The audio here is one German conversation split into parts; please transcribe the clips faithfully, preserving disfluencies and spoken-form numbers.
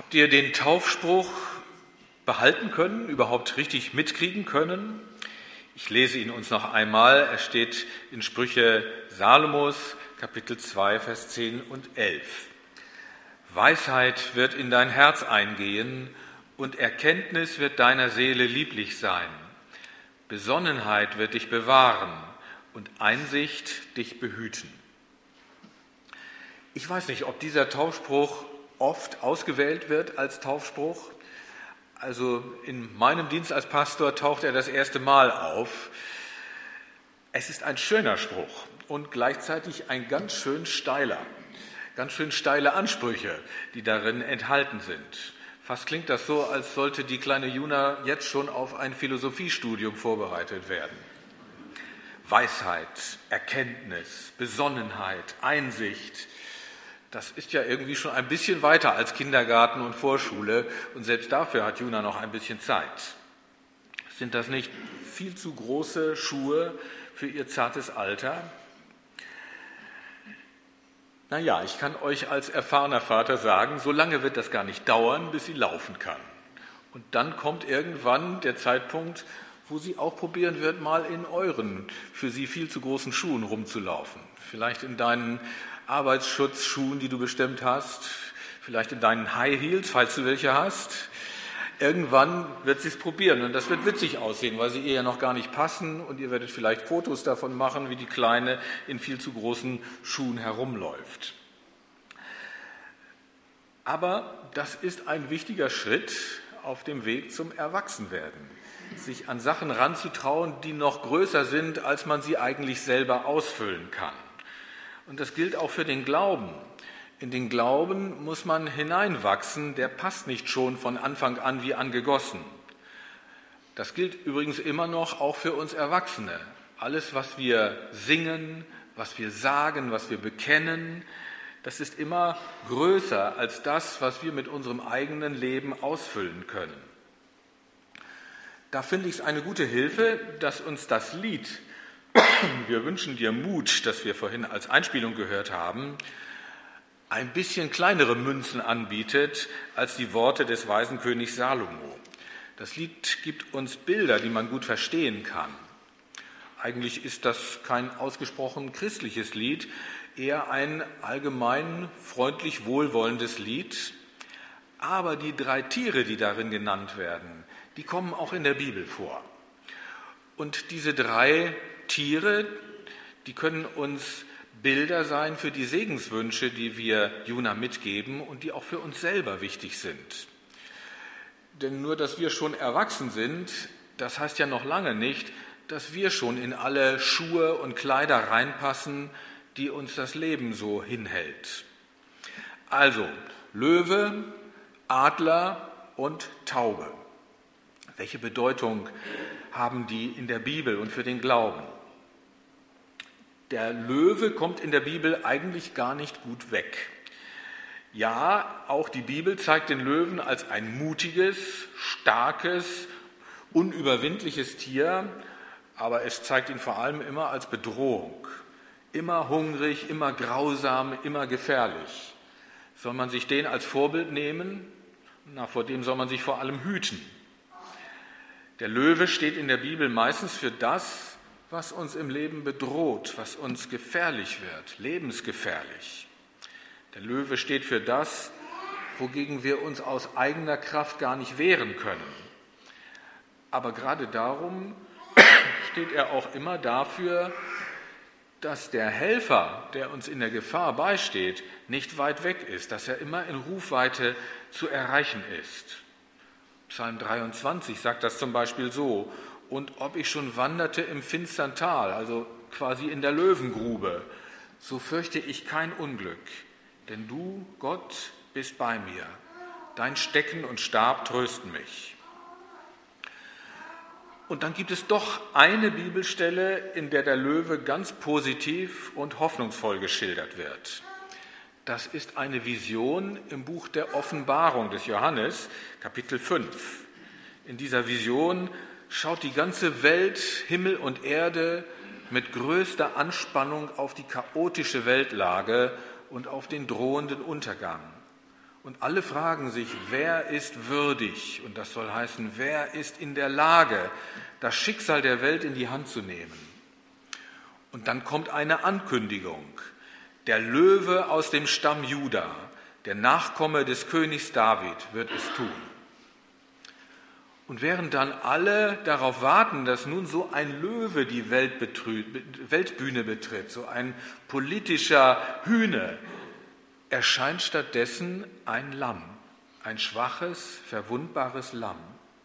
Habt ihr den Taufspruch behalten können, überhaupt richtig mitkriegen können? Ich lese ihn uns noch einmal. Er steht in Sprüche Salomos, Kapitel zwei, Vers zehn und elf. Weisheit wird in dein Herz eingehen und Erkenntnis wird deiner Seele lieblich sein. Besonnenheit wird dich bewahren und Einsicht dich behüten. Ich weiß nicht, ob dieser Taufspruch oft ausgewählt wird als Taufspruch. Also in meinem Dienst als Pastor taucht er das erste Mal auf. Es ist ein schöner Spruch und gleichzeitig ein ganz schön steiler, ganz schön steile Ansprüche, die darin enthalten sind. Fast klingt das so, als sollte die kleine Juna jetzt schon auf ein Philosophiestudium vorbereitet werden. Weisheit, Erkenntnis, Besonnenheit, Einsicht, das ist ja irgendwie schon ein bisschen weiter als Kindergarten und Vorschule und selbst dafür hat Juna noch ein bisschen Zeit. Sind das nicht viel zu große Schuhe für ihr zartes Alter? Naja, ich kann euch als erfahrener Vater sagen, so lange wird das gar nicht dauern, bis sie laufen kann. Und dann kommt irgendwann der Zeitpunkt, wo sie auch probieren wird, mal in euren für sie viel zu großen Schuhen rumzulaufen. Vielleicht in deinen Arbeitsschutzschuhen, die du bestimmt hast, vielleicht in deinen High Heels, falls du welche hast. Irgendwann wird sie es probieren und das wird witzig aussehen, weil sie ihr ja noch gar nicht passen und ihr werdet vielleicht Fotos davon machen, wie die Kleine in viel zu großen Schuhen herumläuft. Aber das ist ein wichtiger Schritt auf dem Weg zum Erwachsenwerden, sich an Sachen ranzutrauen, die noch größer sind, als man sie eigentlich selber ausfüllen kann. Und das gilt auch für den Glauben. In den Glauben muss man hineinwachsen, der passt nicht schon von Anfang an wie angegossen. Das gilt übrigens immer noch auch für uns Erwachsene. Alles, was wir singen, was wir sagen, was wir bekennen, das ist immer größer als das, was wir mit unserem eigenen Leben ausfüllen können. Da finde ich es eine gute Hilfe, dass uns das Lied "Wir wünschen dir Mut", das wir vorhin als Einspielung gehört haben, ein bisschen kleinere Münzen anbietet als die Worte des weisen Königs Salomo. Das Lied gibt uns Bilder, die man gut verstehen kann. Eigentlich ist das kein ausgesprochen christliches Lied, eher ein allgemein freundlich wohlwollendes Lied. Aber die drei Tiere, die darin genannt werden, die kommen auch in der Bibel vor. Und diese drei Tiere, die können uns Bilder sein für die Segenswünsche, die wir Juna mitgeben und die auch für uns selber wichtig sind. Denn nur, dass wir schon erwachsen sind, das heißt ja noch lange nicht, dass wir schon in alle Schuhe und Kleider reinpassen, die uns das Leben so hinhält. Also Löwe, Adler und Taube. Welche Bedeutung haben die in der Bibel und für den Glauben? Der Löwe kommt in der Bibel eigentlich gar nicht gut weg. Ja, auch die Bibel zeigt den Löwen als ein mutiges, starkes, unüberwindliches Tier, aber es zeigt ihn vor allem immer als Bedrohung. Immer hungrig, immer grausam, immer gefährlich. Soll man sich den als Vorbild nehmen? Na, vor dem soll man sich vor allem hüten. Der Löwe steht in der Bibel meistens für das, was uns im Leben bedroht, was uns gefährlich wird, lebensgefährlich. Der Löwe steht für das, wogegen wir uns aus eigener Kraft gar nicht wehren können. Aber gerade darum steht er auch immer dafür, dass der Helfer, der uns in der Gefahr beisteht, nicht weit weg ist, dass er immer in Rufweite zu erreichen ist. Psalm dreiundzwanzig sagt das zum Beispiel so: Und ob ich schon wanderte im finstern Tal, also quasi in der Löwengrube, so fürchte ich kein Unglück, denn du, Gott, bist bei mir. Dein Stecken und Stab trösten mich. Und dann gibt es doch eine Bibelstelle, in der der Löwe ganz positiv und hoffnungsvoll geschildert wird. Das ist eine Vision im Buch der Offenbarung des Johannes, Kapitel fünf. In dieser Vision schaut die ganze Welt, Himmel und Erde, mit größter Anspannung auf die chaotische Weltlage und auf den drohenden Untergang. Und alle fragen sich, wer ist würdig? Und das soll heißen, wer ist in der Lage, das Schicksal der Welt in die Hand zu nehmen? Und dann kommt eine Ankündigung. Der Löwe aus dem Stamm Juda, der Nachkomme des Königs David, wird es tun. Und während dann alle darauf warten, dass nun so ein Löwe die Weltbühne betritt, so ein politischer Hüne, erscheint stattdessen ein Lamm, ein schwaches, verwundbares Lamm.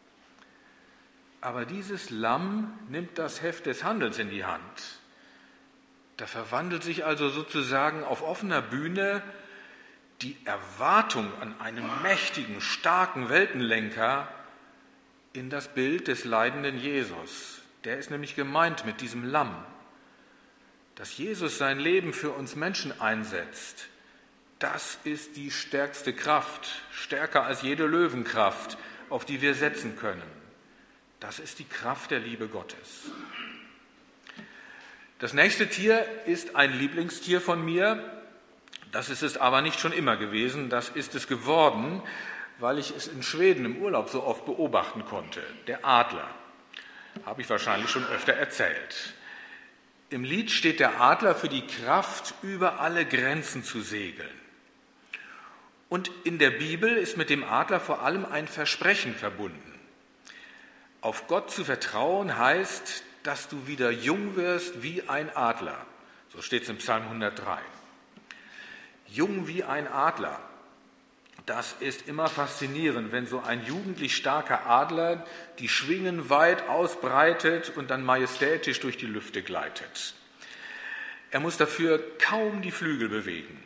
Aber dieses Lamm nimmt das Heft des Handelns in die Hand. Da verwandelt sich also sozusagen auf offener Bühne die Erwartung an einen mächtigen, starken Weltenlenker in das Bild des leidenden Jesus. Der ist nämlich gemeint mit diesem Lamm. Dass Jesus sein Leben für uns Menschen einsetzt, das ist die stärkste Kraft, stärker als jede Löwenkraft, auf die wir setzen können. Das ist die Kraft der Liebe Gottes. Das nächste Tier ist ein Lieblingstier von mir. Das ist es aber nicht schon immer gewesen, das ist es geworden, weil ich es in Schweden im Urlaub so oft beobachten konnte. Der Adler, habe ich wahrscheinlich schon öfter erzählt. Im Lied steht der Adler für die Kraft, über alle Grenzen zu segeln. Und in der Bibel ist mit dem Adler vor allem ein Versprechen verbunden. Auf Gott zu vertrauen heißt, dass du wieder jung wirst wie ein Adler. So steht es im Psalm hundertdrei. Jung wie ein Adler. Das ist immer faszinierend, wenn so ein jugendlich starker Adler die Schwingen weit ausbreitet und dann majestätisch durch die Lüfte gleitet. Er muss dafür kaum die Flügel bewegen.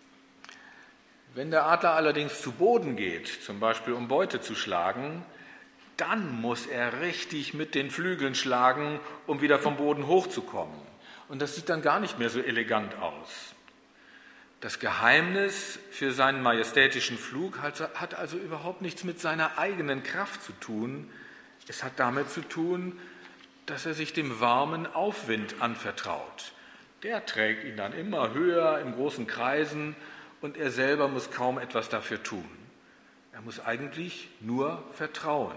Wenn der Adler allerdings zu Boden geht, zum Beispiel um Beute zu schlagen, dann muss er richtig mit den Flügeln schlagen, um wieder vom Boden hochzukommen. Und das sieht dann gar nicht mehr so elegant aus. Das Geheimnis für seinen majestätischen Flug hat also überhaupt nichts mit seiner eigenen Kraft zu tun. Es hat damit zu tun, dass er sich dem warmen Aufwind anvertraut. Der trägt ihn dann immer höher in großen Kreisen und er selber muss kaum etwas dafür tun. Er muss eigentlich nur vertrauen.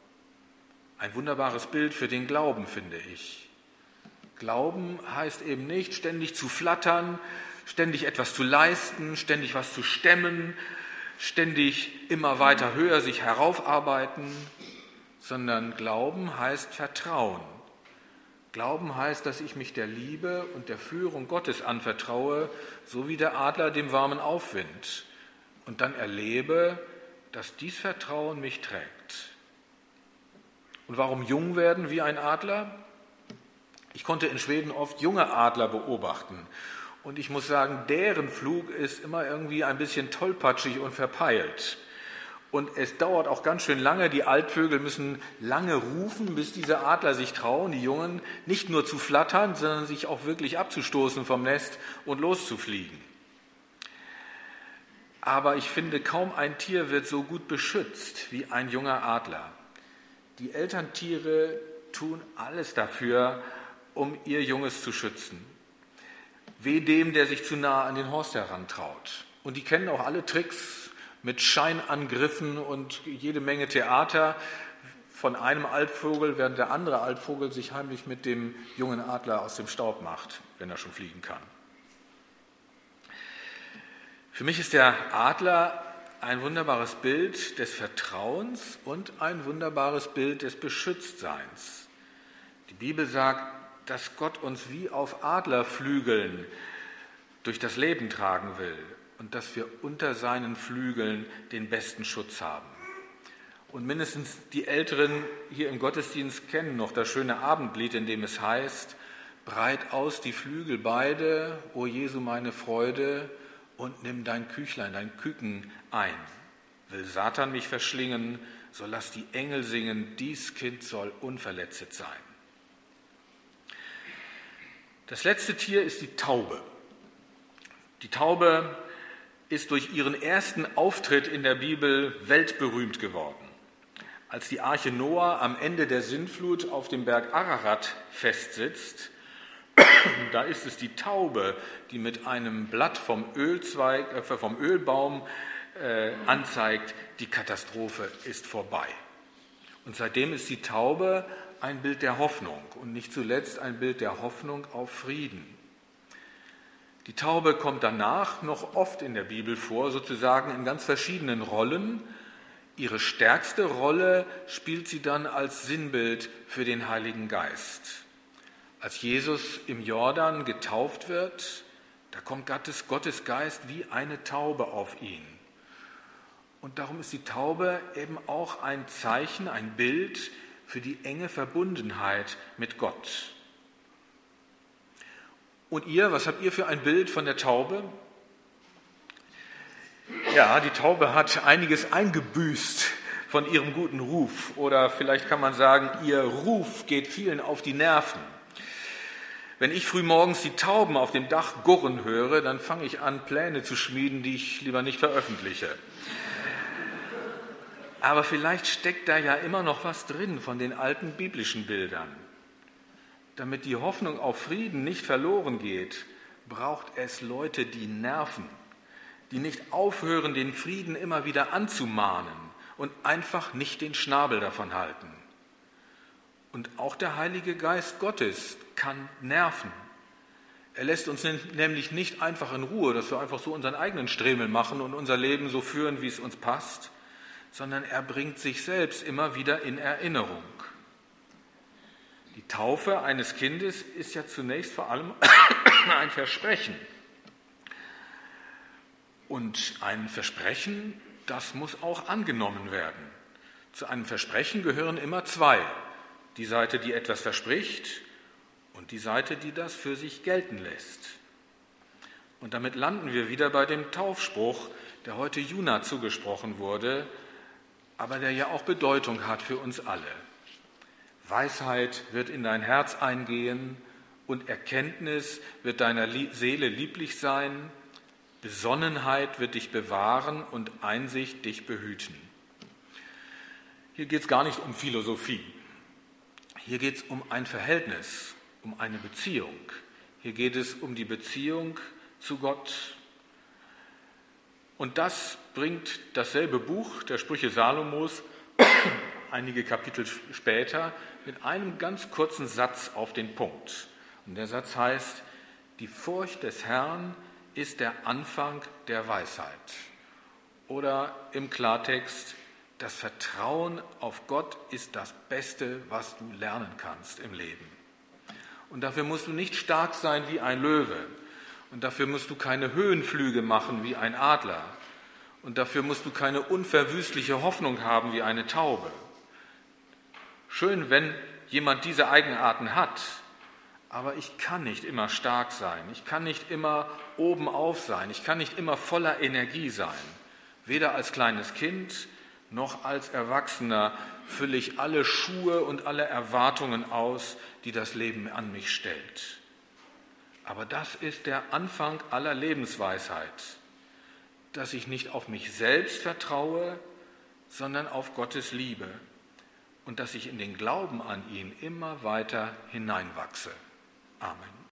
Ein wunderbares Bild für den Glauben, finde ich. Glauben heißt eben nicht, ständig zu flattern, ständig etwas zu leisten, ständig was zu stemmen, ständig immer weiter höher sich heraufarbeiten, sondern Glauben heißt Vertrauen. Glauben heißt, dass ich mich der Liebe und der Führung Gottes anvertraue, so wie der Adler dem warmen Aufwind, und dann erlebe, dass dies Vertrauen mich trägt. Und warum jung werden wie ein Adler? Ich konnte in Schweden oft junge Adler beobachten. Und ich muss sagen, deren Flug ist immer irgendwie ein bisschen tollpatschig und verpeilt. Und es dauert auch ganz schön lange. Die Altvögel müssen lange rufen, bis diese Adler sich trauen, die Jungen, nicht nur zu flattern, sondern sich auch wirklich abzustoßen vom Nest und loszufliegen. Aber ich finde, kaum ein Tier wird so gut beschützt wie ein junger Adler. Die Elterntiere tun alles dafür, um ihr Junges zu schützen. Weh dem, der sich zu nah an den Horst herantraut. Und die kennen auch alle Tricks mit Scheinangriffen und jede Menge Theater von einem Altvogel, während der andere Altvogel sich heimlich mit dem jungen Adler aus dem Staub macht, wenn er schon fliegen kann. Für mich ist der Adler ein wunderbares Bild des Vertrauens und ein wunderbares Bild des Beschütztseins. Die Bibel sagt, dass Gott uns wie auf Adlerflügeln durch das Leben tragen will und dass wir unter seinen Flügeln den besten Schutz haben. Und mindestens die Älteren hier im Gottesdienst kennen noch das schöne Abendlied, in dem es heißt, breit aus die Flügel beide, o Jesu meine Freude, und nimm dein Küchlein, dein Küken ein. Will Satan mich verschlingen, so lass die Engel singen, dies Kind soll unverletzet sein. Das letzte Tier ist die Taube. Die Taube ist durch ihren ersten Auftritt in der Bibel weltberühmt geworden. Als die Arche Noah am Ende der Sintflut auf dem Berg Ararat festsitzt, da ist es die Taube, die mit einem Blatt vom Ölzweig, äh, vom Ölbaum äh, anzeigt, die Katastrophe ist vorbei. Und seitdem ist die Taube ein Bild der Hoffnung und nicht zuletzt ein Bild der Hoffnung auf Frieden. Die Taube kommt danach noch oft in der Bibel vor, sozusagen in ganz verschiedenen Rollen. Ihre stärkste Rolle spielt sie dann als Sinnbild für den Heiligen Geist. Als Jesus im Jordan getauft wird, da kommt Gottes, Gottes Geist wie eine Taube auf ihn. Und darum ist die Taube eben auch ein Zeichen, ein Bild für die enge Verbundenheit mit Gott. Und ihr, was habt ihr für ein Bild von der Taube? Ja, die Taube hat einiges eingebüßt von ihrem guten Ruf. Oder vielleicht kann man sagen, ihr Ruf geht vielen auf die Nerven. Wenn ich frühmorgens die Tauben auf dem Dach gurren höre, dann fange ich an, Pläne zu schmieden, die ich lieber nicht veröffentliche. Aber vielleicht steckt da ja immer noch was drin von den alten biblischen Bildern. Damit die Hoffnung auf Frieden nicht verloren geht, braucht es Leute, die nerven, die nicht aufhören, den Frieden immer wieder anzumahnen und einfach nicht den Schnabel davon halten. Und auch der Heilige Geist Gottes kann nerven. Er lässt uns nämlich nicht einfach in Ruhe, dass wir einfach so unseren eigenen Stremel machen und unser Leben so führen, wie es uns passt, sondern er bringt sich selbst immer wieder in Erinnerung. Die Taufe eines Kindes ist ja zunächst vor allem ein Versprechen. Und ein Versprechen, das muss auch angenommen werden. Zu einem Versprechen gehören immer zwei. Die Seite, die etwas verspricht, und die Seite, die das für sich gelten lässt. Und damit landen wir wieder bei dem Taufspruch, der heute Juna zugesprochen wurde, aber der ja auch Bedeutung hat für uns alle. Weisheit wird in dein Herz eingehen und Erkenntnis wird deiner Seele lieblich sein, Besonnenheit wird dich bewahren und Einsicht dich behüten. Hier geht es gar nicht um Philosophie. Hier geht es um ein Verhältnis, um eine Beziehung. Hier geht es um die Beziehung zu Gott. Und das bringt dasselbe Buch der Sprüche Salomos einige Kapitel später mit einem ganz kurzen Satz auf den Punkt. Und der Satz heißt, die Furcht des Herrn ist der Anfang der Weisheit. Oder im Klartext, das Vertrauen auf Gott ist das Beste, was du lernen kannst im Leben. Und dafür musst du nicht stark sein wie ein Löwe. Und dafür musst du keine Höhenflüge machen wie ein Adler. Und dafür musst du keine unverwüstliche Hoffnung haben wie eine Taube. Schön, wenn jemand diese Eigenarten hat, aber ich kann nicht immer stark sein. Ich kann nicht immer obenauf sein. Ich kann nicht immer voller Energie sein. Weder als kleines Kind noch als Erwachsener fülle ich alle Schuhe und alle Erwartungen aus, die das Leben an mich stellt. Aber das ist der Anfang aller Lebensweisheit, dass ich nicht auf mich selbst vertraue, sondern auf Gottes Liebe und dass ich in den Glauben an ihn immer weiter hineinwachse. Amen.